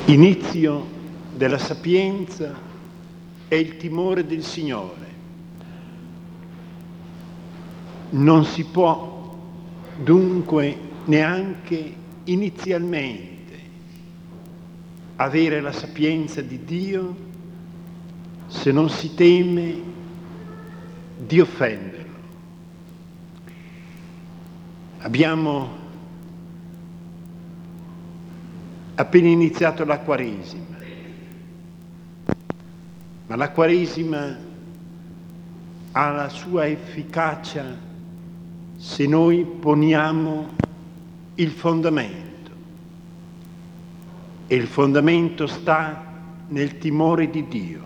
Inizio della sapienza è il timore del Signore. Non si può dunque neanche inizialmente avere la sapienza di Dio se non si teme di offenderlo. Abbiamo appena iniziato la Quaresima, ma la Quaresima ha la sua efficacia se noi poniamo il fondamento, e il fondamento sta nel timore di Dio.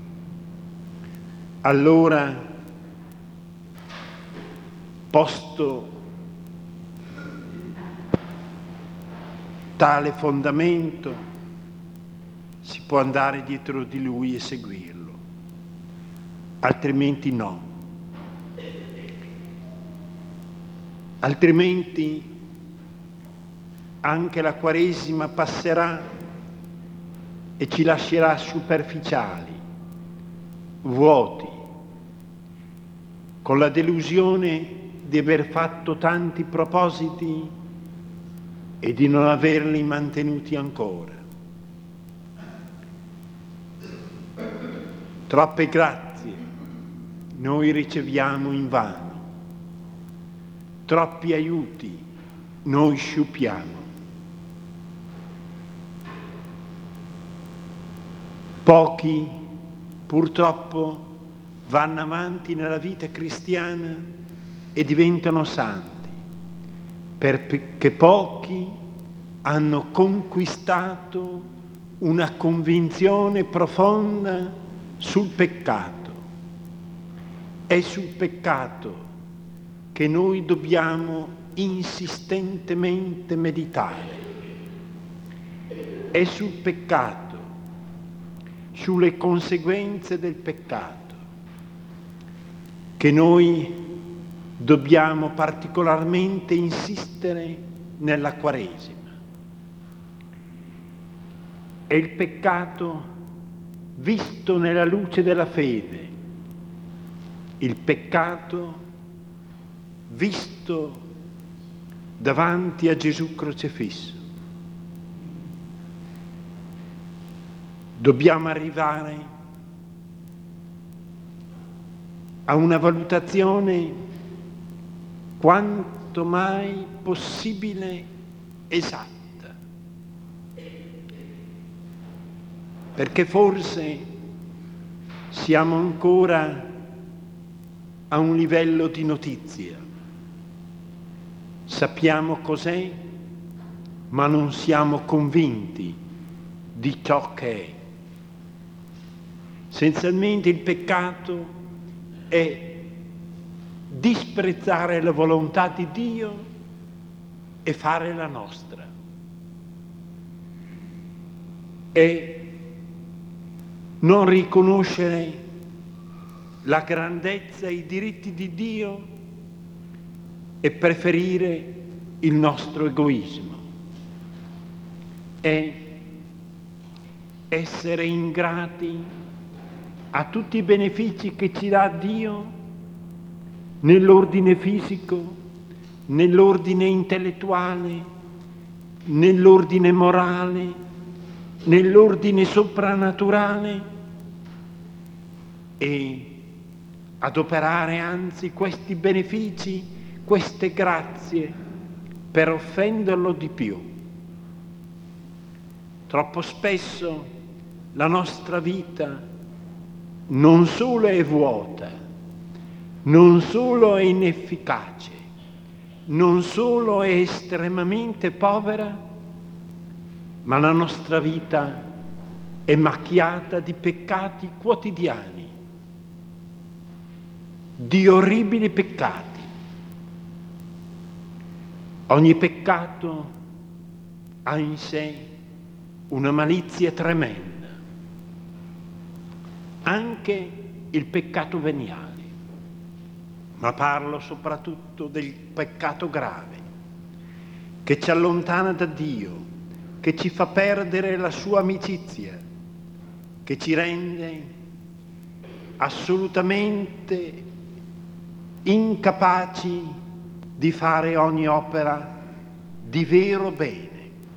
Allora, posto tale fondamento, si può andare dietro di Lui e seguirlo, altrimenti no. Altrimenti anche la Quaresima passerà e ci lascerà superficiali, vuoti, con la delusione di aver fatto tanti propositi e di non averli mantenuti ancora. Troppe grazie noi riceviamo invano, troppi aiuti noi sciupiamo. Pochi purtroppo vanno avanti nella vita cristiana e diventano santi, perché pochi hanno conquistato una convinzione profonda sul peccato. È sul peccato che noi dobbiamo insistentemente meditare. È sul peccato, sulle conseguenze del peccato, che noi dobbiamo particolarmente insistere nella Quaresima. È il peccato visto nella luce della fede, il peccato visto davanti a Gesù crocifisso. Dobbiamo arrivare a una valutazione quanto mai possibile esatta, perché forse siamo ancora a un livello di notizia. Sappiamo cos'è, ma non siamo convinti di ciò che è. Essenzialmente il peccato è disprezzare la volontà di Dio e fare la nostra. È non riconoscere la grandezza e i diritti di Dio e preferire il nostro egoismo. È essere ingrati a tutti i benefici che ci dà Dio nell'ordine fisico, nell'ordine intellettuale, nell'ordine morale, nell'ordine soprannaturale, e adoperare anzi questi benefici, queste grazie, per offenderlo di più. Troppo spesso la nostra vita non solo è vuota, non solo è inefficace, non solo è estremamente povera, ma la nostra vita è macchiata di peccati quotidiani, di orribili peccati. Ogni peccato ha in sé una malizia tremenda, anche il peccato veniale, ma parlo soprattutto del peccato grave, che ci allontana da Dio, che ci fa perdere la sua amicizia, che ci rende assolutamente incapaci di fare ogni opera di vero bene.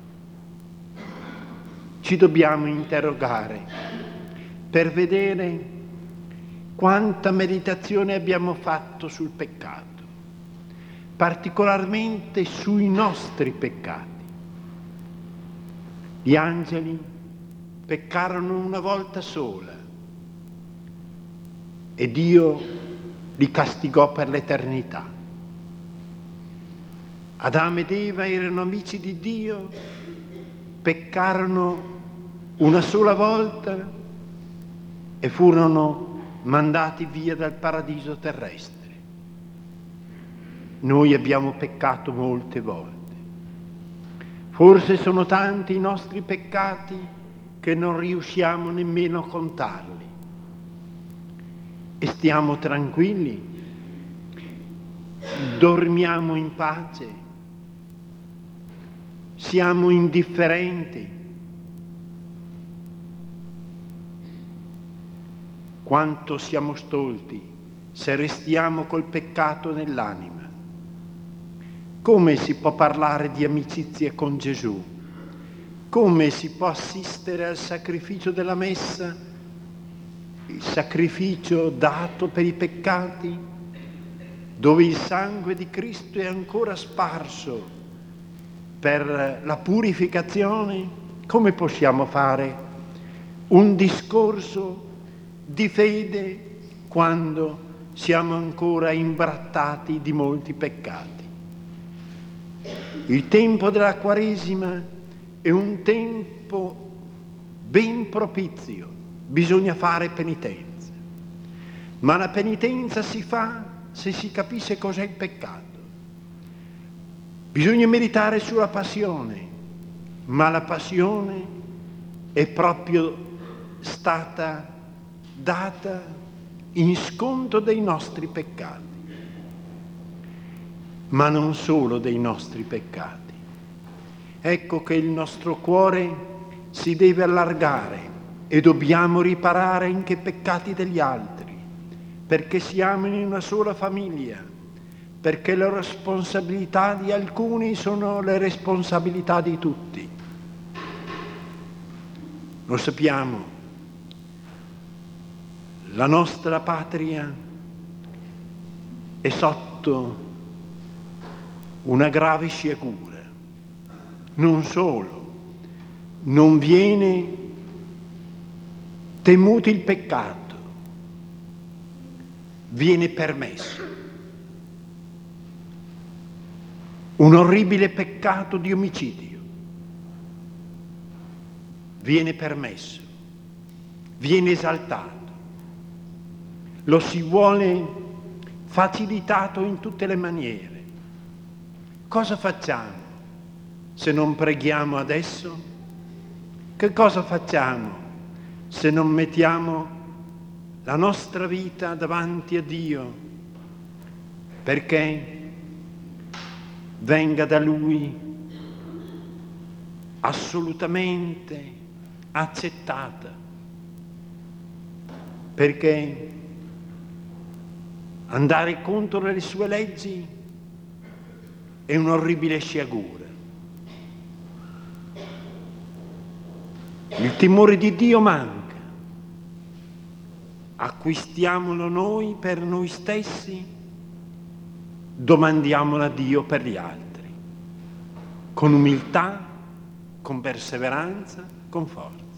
Ci dobbiamo interrogare per vedere quanta meditazione abbiamo fatto sul peccato, particolarmente sui nostri peccati. Gli angeli peccarono una volta sola e Dio li castigò per l'eternità. Adamo ed Eva erano amici di Dio, peccarono una sola volta e furono mandati via dal paradiso terrestre. Noi abbiamo peccato molte volte. Forse sono tanti i nostri peccati che non riusciamo nemmeno a contarli. E stiamo tranquilli, dormiamo in pace, siamo indifferenti. Quanto siamo stolti se restiamo col peccato nell'anima. Come si può parlare di amicizia con Gesù? Come si può assistere al sacrificio della messa, il sacrificio dato per i peccati, dove il sangue di Cristo è ancora sparso per la purificazione? Come possiamo fare un discorso di fede quando siamo ancora imbrattati di molti peccati? Il tempo della Quaresima è un tempo ben propizio, bisogna fare penitenza, ma la penitenza si fa se si capisce cos'è il peccato. Bisogna meditare sulla passione, ma la passione è proprio stata data in sconto dei nostri peccati, ma non solo dei nostri peccati. Ecco che il nostro cuore si deve allargare e dobbiamo riparare anche i peccati degli altri, perché siamo in una sola famiglia, perché le responsabilità di alcuni sono le responsabilità di tutti. Lo sappiamo, la nostra patria è sotto una grave sciagura. Non solo, non viene temuto il peccato, viene permesso. Un orribile peccato di omicidio viene permesso, viene esaltato, lo si vuole facilitato in tutte le maniere. Cosa facciamo se non preghiamo adesso? Che cosa facciamo se non mettiamo la nostra vita davanti a Dio perché venga da Lui assolutamente accettata? Perché andare contro le sue leggi è un'orribile sciagura. Il timore di Dio manca. Acquistiamolo noi per noi stessi, domandiamolo a Dio per gli altri, con umiltà, con perseveranza, con forza.